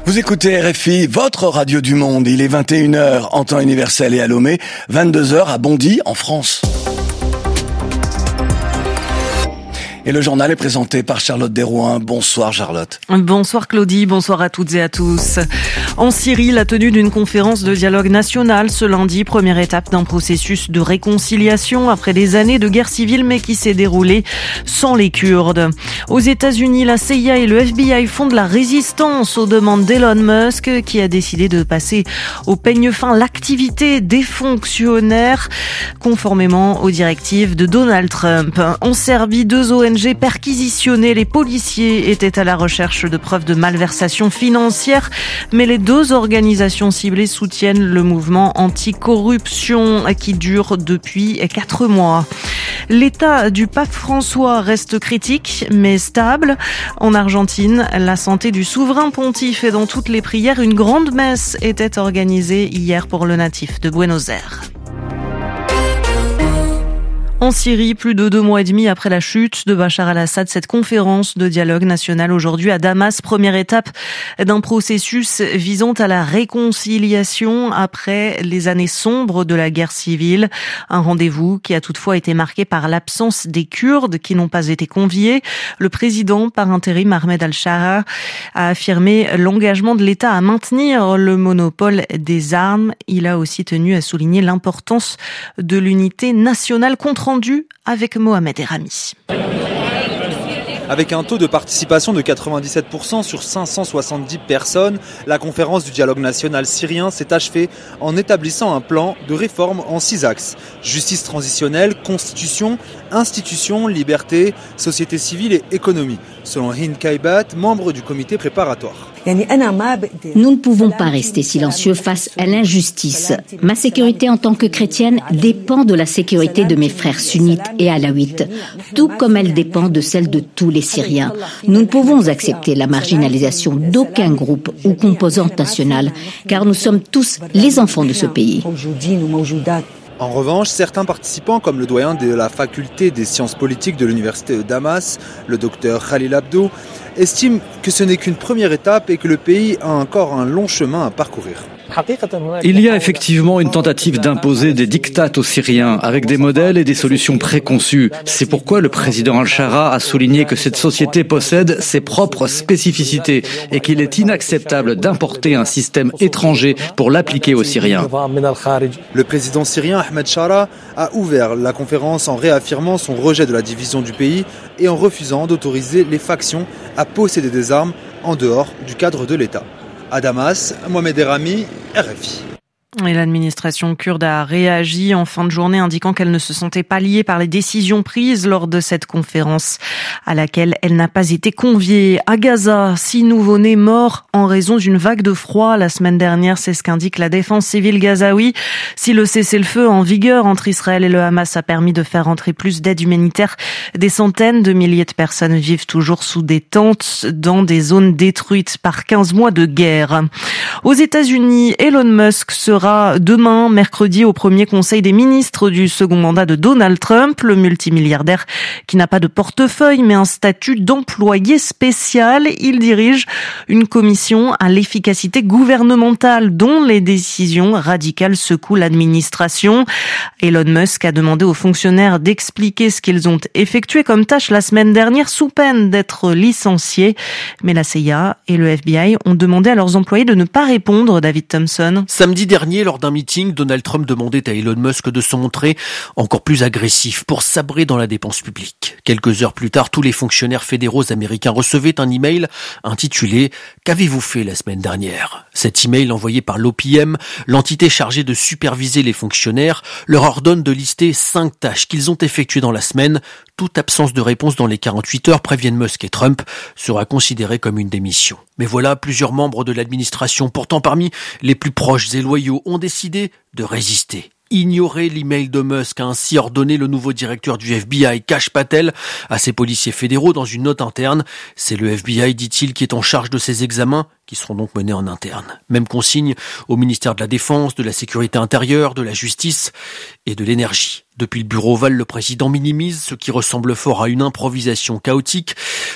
Vous écoutez RFI, votre radio du monde. Il est 21h en temps universel et à Lomé, 22h à Bondy, en France. Et le journal est présenté par Charlotte Desrouin. Bonsoir Charlotte. Bonsoir Claudie, bonsoir à toutes et à tous. En Syrie, la tenue d'une conférence de dialogue national ce lundi, première étape d'un processus de réconciliation après des années de guerre civile mais qui s'est déroulé sans les Kurdes. Aux États-Unis, la CIA et le FBI font de la résistance aux demandes d'Elon Musk qui a décidé de passer au peigne fin l'activité des fonctionnaires conformément aux directives de Donald Trump. En Serbie, 2 ONG perquisitionnées, les policiers étaient à la recherche de preuves de malversation financière, mais les 2 organisations ciblées soutiennent le mouvement anticorruption qui dure depuis 4 mois. L'état du pape François reste critique, mais stable. En Argentine, la santé du souverain pontife est dans toutes les prières. Une grande messe était organisée hier pour le natif de Buenos Aires. En Syrie, plus de 2 mois et demi après la chute de Bachar al-Assad, cette conférence de dialogue national aujourd'hui à Damas, première étape d'un processus visant à la réconciliation après les années sombres de la guerre civile. Un rendez-vous qui a toutefois été marqué par l'absence des Kurdes qui n'ont pas été conviés. Le président par intérim Ahmed al-Shara a affirmé l'engagement de l'État à maintenir le monopole des armes. Il a aussi tenu à souligner l'importance de l'unité nationale rendu avec Mohamed Erami. Avec un taux de participation de 97% sur 570 personnes, la conférence du dialogue national syrien s'est achevée en établissant un plan de réforme en 6 axes. Justice transitionnelle, constitution, institutions, liberté, société civile et économie. Selon Hind Kaibat, membre du comité préparatoire. Nous ne pouvons pas rester silencieux face à l'injustice. Ma sécurité en tant que chrétienne dépend de la sécurité de mes frères sunnites et alaouites, tout comme elle dépend de celle de tous les Syriens. Nous ne pouvons accepter la marginalisation d'aucun groupe ou composante nationale, car nous sommes tous les enfants de ce pays. En revanche, certains participants, comme le doyen de la faculté des sciences politiques de l'université de Damas, le docteur Khalil Abdou, estiment que ce n'est qu'une première étape et que le pays a encore un long chemin à parcourir. Il y a effectivement une tentative d'imposer des diktats aux Syriens avec des modèles et des solutions préconçues. C'est pourquoi le président al-Shara a souligné que cette société possède ses propres spécificités et qu'il est inacceptable d'importer un système étranger pour l'appliquer aux Syriens. Le président syrien Ahmed Shara a ouvert la conférence en réaffirmant son rejet de la division du pays et en refusant d'autoriser les factions à posséder des armes en dehors du cadre de l'État. À Damas, Mohamed Erami, RFI. Et l'administration kurde a réagi en fin de journée indiquant qu'elle ne se sentait pas liée par les décisions prises lors de cette conférence à laquelle elle n'a pas été conviée. À Gaza, 6 nouveau-nés morts en raison d'une vague de froid la semaine dernière, c'est ce qu'indique la défense civile gazaoui. Si le cessez-le-feu en vigueur entre Israël et le Hamas a permis de faire entrer plus d'aide humanitaire, des centaines de milliers de personnes vivent toujours sous des tentes dans des zones détruites par 15 mois de guerre. Aux États-Unis, Elon Musk sera demain, mercredi, au premier conseil des ministres du second mandat de Donald Trump, le multimilliardaire qui n'a pas de portefeuille mais un statut d'employé spécial. Il dirige une commission à l'efficacité gouvernementale dont les décisions radicales secouent l'administration. Elon Musk a demandé aux fonctionnaires d'expliquer ce qu'ils ont effectué comme tâche la semaine dernière sous peine d'être licenciés. Mais la CIA et le FBI ont demandé à leurs employés de ne pas répondre, David Thompson. Samedi dernier, lors d'un meeting, Donald Trump demandait à Elon Musk de se montrer encore plus agressif pour sabrer dans la dépense publique. Quelques heures plus tard, tous les fonctionnaires fédéraux américains recevaient un email intitulé « Qu'avez-vous fait la semaine dernière ?» Cet email envoyé par l'OPM, l'entité chargée de superviser les fonctionnaires, leur ordonne de lister 5 tâches qu'ils ont effectuées dans la semaine. Toute absence de réponse dans les 48 heures, préviennent Musk et Trump, sera considérée comme une démission. Mais voilà, plusieurs membres de l'administration, pourtant parmi les plus proches et loyaux, ont décidé de résister. Ignorer l'email de Musk a ainsi ordonné le nouveau directeur du FBI, Kash Patel, à ses policiers fédéraux dans une note interne. C'est le FBI, dit-il, qui est en charge de ces examens, qui seront donc menés en interne. Même consigne au ministère de la Défense, de la Sécurité intérieure, de la Justice et de l'Énergie. Depuis le bureau ovale, le président minimise ce qui ressemble fort à une improvisation chaotique.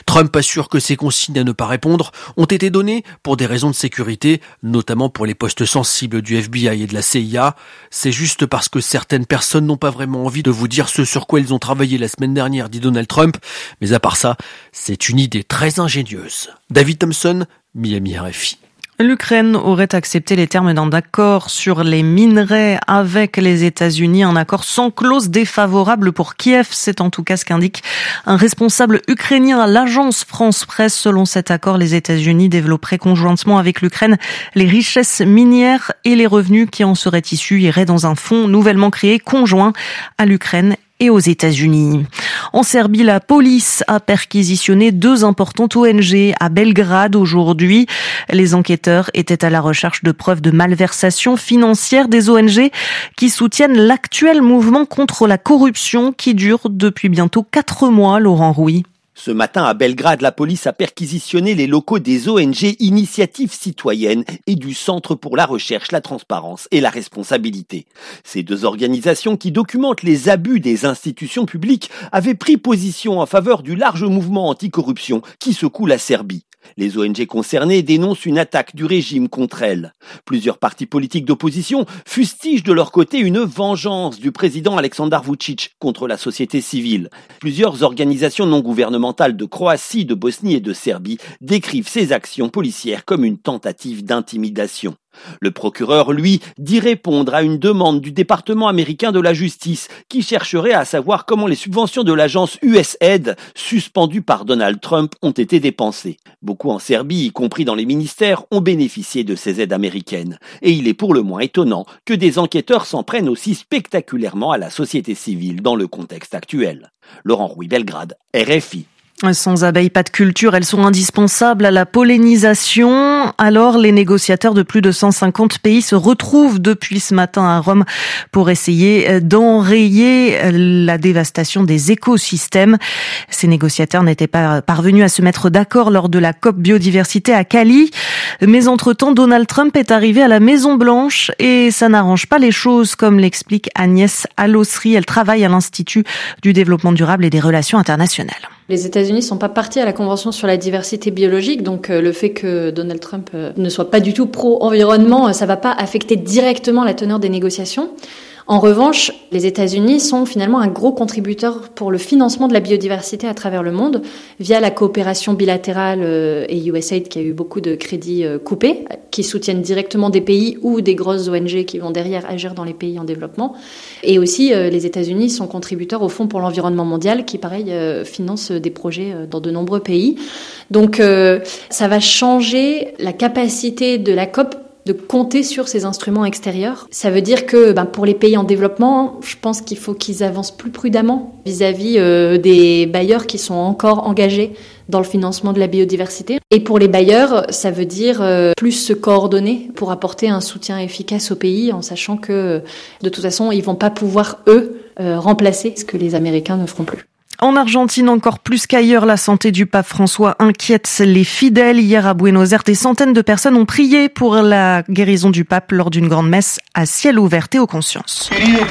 Trump assure que ces consignes à ne pas répondre ont été données pour des raisons de sécurité, notamment pour les postes sensibles du FBI et de la CIA. C'est juste parce que certaines personnes n'ont pas vraiment envie de vous dire ce sur quoi ils ont travaillé la semaine dernière, dit Donald Trump. Mais à part ça, c'est une idée très ingénieuse. David Thompson, Miami RFI. L'Ukraine aurait accepté les termes d'un accord sur les minerais avec les États-Unis, un accord sans clause défavorable pour Kiev. C'est en tout cas ce qu'indique un responsable ukrainien à l'agence France Presse. Selon cet accord, les États-Unis développeraient conjointement avec l'Ukraine les richesses minières et les revenus qui en seraient issus iraient dans un fonds nouvellement créé conjoint à l'Ukraine et aux États-Unis. En Serbie, la police a perquisitionné 2 importantes ONG à Belgrade aujourd'hui. Les enquêteurs étaient à la recherche de preuves de malversation financière des ONG qui soutiennent l'actuel mouvement contre la corruption qui dure depuis bientôt 4 mois, Laurent Rouy. Ce matin, à Belgrade, la police a perquisitionné les locaux des ONG Initiatives Citoyennes et du Centre pour la Recherche, la Transparence et la Responsabilité. Ces 2 organisations qui documentent les abus des institutions publiques avaient pris position en faveur du large mouvement anticorruption qui secoue la Serbie. Les ONG concernées dénoncent une attaque du régime contre elles. Plusieurs partis politiques d'opposition fustigent de leur côté une vengeance du président Aleksandar Vučić contre la société civile. Plusieurs organisations non gouvernementales de Croatie, de Bosnie et de Serbie décrivent ces actions policières comme une tentative d'intimidation. Le procureur, lui, dit répondre à une demande du département américain de la justice qui chercherait à savoir comment les subventions de l'agence USAID, suspendues par Donald Trump, ont été dépensées. Beaucoup en Serbie, y compris dans les ministères, ont bénéficié de ces aides américaines. Et il est pour le moins étonnant que des enquêteurs s'en prennent aussi spectaculairement à la société civile dans le contexte actuel. Laurent Rouy, Belgrade, RFI. Sans abeilles, pas de culture, elles sont indispensables à la pollinisation. Alors, les négociateurs de plus de 150 pays se retrouvent depuis ce matin à Rome pour essayer d'enrayer la dévastation des écosystèmes. Ces négociateurs n'étaient pas parvenus à se mettre d'accord lors de la COP biodiversité à Cali. Mais entre-temps, Donald Trump est arrivé à la Maison-Blanche et ça n'arrange pas les choses, comme l'explique Agnès Allosri. Elle travaille à l'Institut du développement durable et des relations internationales. Les États-Unis ne sont pas partis à la Convention sur la diversité biologique, donc le fait que Donald Trump ne soit pas du tout pro-environnement, ça ne va pas affecter directement la teneur des négociations. En revanche, les États-Unis sont finalement un gros contributeur pour le financement de la biodiversité à travers le monde via la coopération bilatérale et USAID qui a eu beaucoup de crédits coupés, qui soutiennent directement des pays ou des grosses ONG qui vont derrière agir dans les pays en développement. Et aussi, les États-Unis sont contributeurs au Fonds pour l'environnement mondial qui, pareil, finance des projets dans de nombreux pays. Donc, ça va changer la capacité de la COP de compter sur ces instruments extérieurs. Ça veut dire que pour les pays en développement, je pense qu'il faut qu'ils avancent plus prudemment vis-à-vis des bailleurs qui sont encore engagés dans le financement de la biodiversité. Et pour les bailleurs, ça veut dire plus se coordonner pour apporter un soutien efficace au pays en sachant que de toute façon, ils vont pas pouvoir, eux, remplacer ce que les Américains ne feront plus. En Argentine, encore plus qu'ailleurs, la santé du pape François inquiète les fidèles. Hier à Buenos Aires, des centaines de personnes ont prié pour la guérison du pape lors d'une grande messe à ciel ouvert et aux consciences.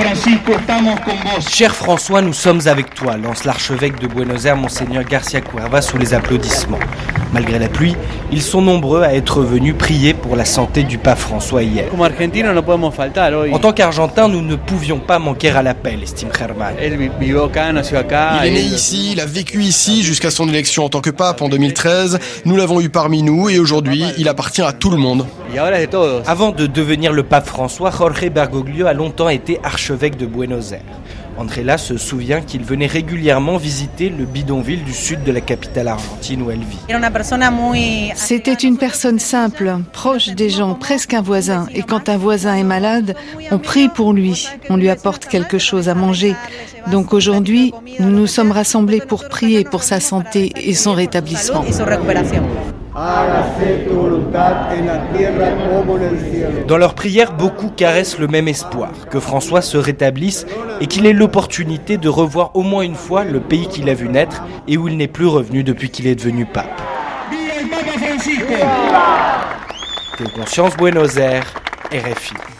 Cher François, nous sommes avec toi, lance l'archevêque de Buenos Aires, Monseigneur Garcia Cuerva, sous les applaudissements. Malgré la pluie, ils sont nombreux à être venus prier pour la santé du pape François hier. En tant qu'Argentins, nous ne pouvions pas manquer à l'appel, estime Germán. Il est né ici, il a vécu ici jusqu'à son élection en tant que pape en 2013. Nous l'avons eu parmi nous et aujourd'hui, il appartient à tout le monde. Avant de devenir le pape François, Jorge Bergoglio a longtemps été archevêque de Buenos Aires. Andrela se souvient qu'il venait régulièrement visiter le bidonville du sud de la capitale argentine où elle vit. C'était une personne simple, proche des gens, presque un voisin. Et quand un voisin est malade, on prie pour lui, on lui apporte quelque chose à manger. Donc aujourd'hui, nous nous sommes rassemblés pour prier pour sa santé et son rétablissement. Dans leurs prières, beaucoup caressent le même espoir, que François se rétablisse et qu'il ait l'opportunité de revoir au moins une fois le pays qu'il a vu naître et où il n'est plus revenu depuis qu'il est devenu pape. Conscience, Buenos Aires, RFI.